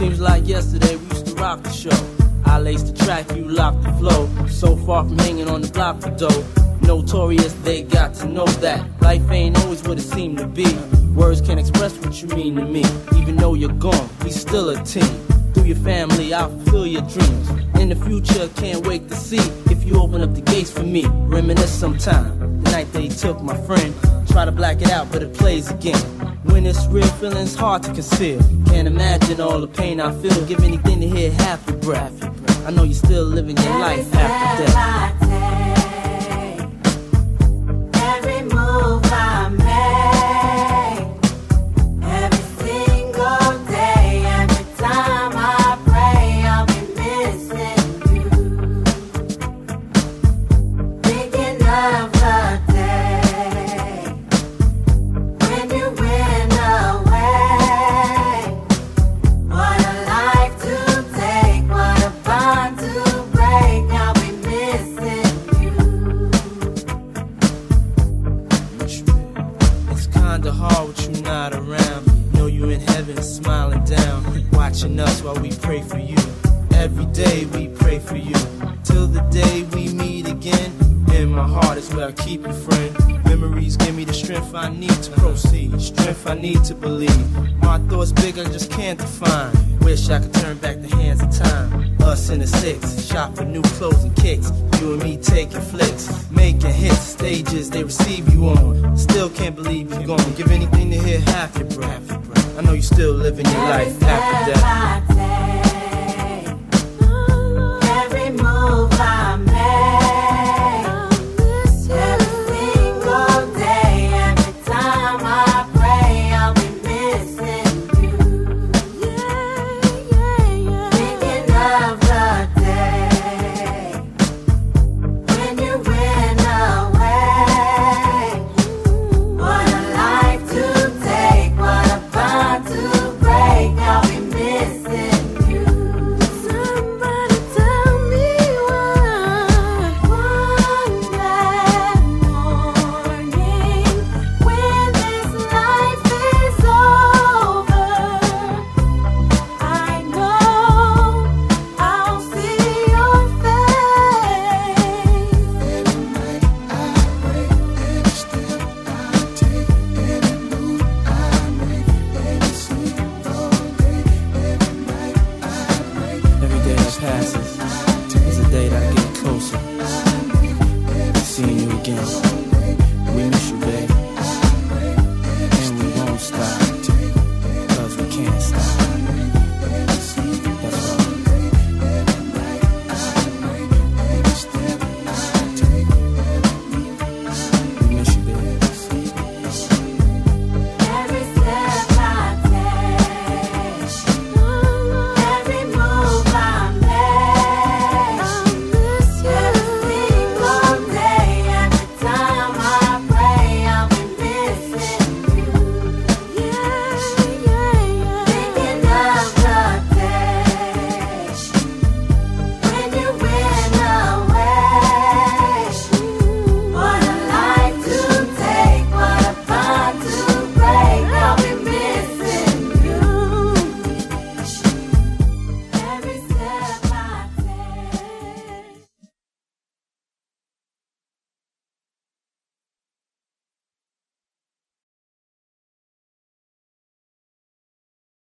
Seems like yesterday we used to rock the show. I laced the track, you locked the flow. So far from hanging on the block for dough. Notorious, they got to know that life ain't always what it seemed to be. Words can't express what you mean to me. Even though you're gone, we still a team. Through your family, I'll fulfill your dreams. In the future, can't wait to see if you open up the gates for me. Reminisce sometime, the night they took my friend. Try to black it out, but it plays again. When it's real, feeling's hard to conceal. Can't imagine all the pain I feel. Give anything to hear half your breath. I know you're still living your life after death. Every move I make, every single day, every time I pray, I'll be missing you. Thinking of the day when you went away. What a life to take, what a bond to break. I'll be missing you. It's kinda hard with you not around. Know you in heaven smiling down, watching us while we pray for you. Every day we pray for you, till the day we meet again. In my heart is where I keep you, friend. Memories give me the strength I need to proceed, strength I need to believe. My thoughts big, I just can't define. Wish I could turn back the hands of time. Us in the six, shop for new clothes and kicks. You and me taking flicks, making hits, stages they receive you on. Still can't believe you're gone. Give anything to hear half your breath. I know you still living your life after death.